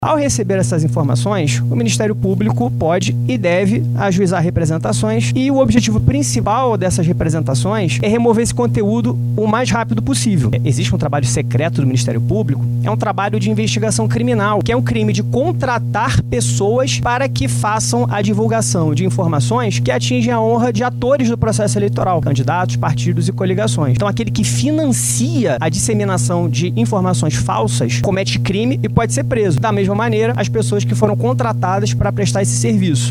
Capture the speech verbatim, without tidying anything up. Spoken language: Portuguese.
Ao receber essas informações, o Ministério Público pode e deve ajuizar representações e o objetivo principal dessas representações é remover esse conteúdo o mais rápido possível. Existe um trabalho secreto do Ministério Público, é um trabalho de investigação criminal, que é um crime de contratar pessoas para que façam a divulgação de informações que atingem a honra de atores do processo eleitoral, candidatos, partidos e coligações. Então, aquele que financia a disseminação de informações falsas comete crime e pode ser preso. Da mesma maneira, as pessoas que foram contratadas para prestar esse serviço.